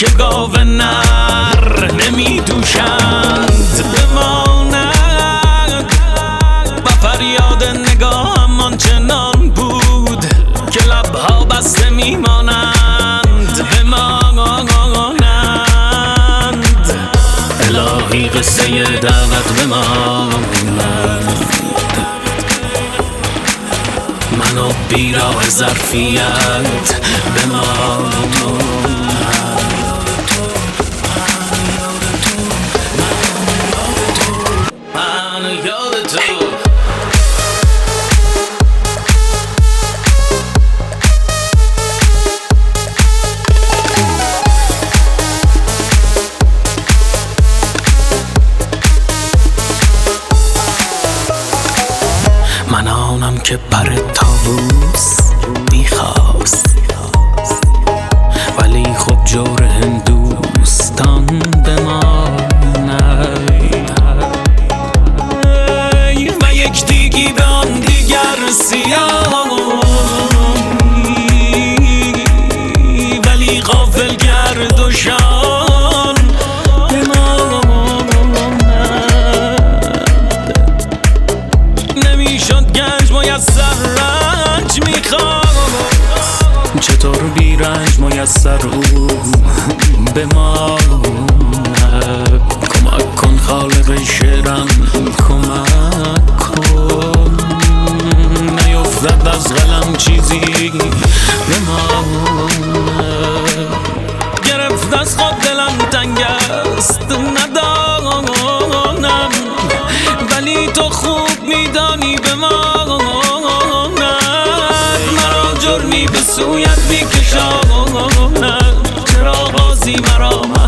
که گاو نر نمی دوشند بماند و فریاد نگاهم آنچنان بود که لبها بسته میمانند بمانند. الهی قصه دعوت بماند، منو بیراه ظرفیت بماند. من آنم که پر طاووس میخواست، ولی خب جور هندوستان بماند و یک دیگی به آن دیگر سیاهی، ولی غافل گرد و شان نمیشد گنج میسر رنج میخواست، چطور بی رنج میسر او بماند. کمک کن خالق شعرم کمک کن، نیفتد از قلم چیزی بماند. گرفت از خود دلم تنگ است ندانم، ولی تو خوب میدانی بماند. مرا جرمی به سویت میکشاند، چرا بازی مرا